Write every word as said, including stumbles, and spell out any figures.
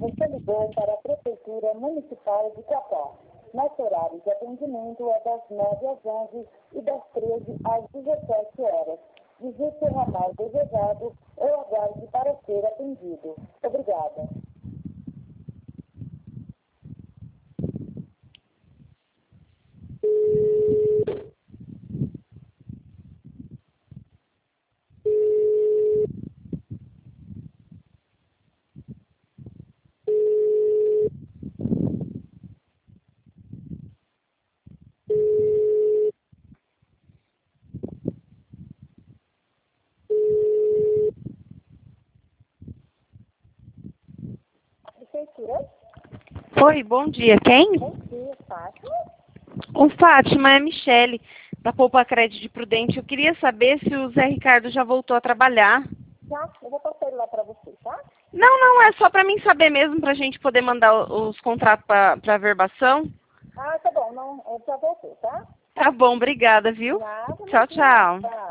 Você ligou para a Prefeitura Municipal de Coatá. Nosso horário de atendimento é das nove às onze e das treze às dezessete horas. Digite o ramal desejado ou aguarde para ser atendido. Obrigada. Prefeitura? Oi, bom dia. Quem? Bom dia, Fátima. O Fátima, é Michele, da Poupa Crédito de Prudente. Eu queria saber se o Zé Ricardo já voltou a trabalhar. Já, eu vou passar ele lá para você, tá? Não, não, é só para mim saber mesmo, para a gente poder mandar o- os contratos para verbação. Ah, tá bom, não, eu já voltei, tá? Tá bom, obrigada, viu? Nada, Tchau, imagina. tchau. Tchau.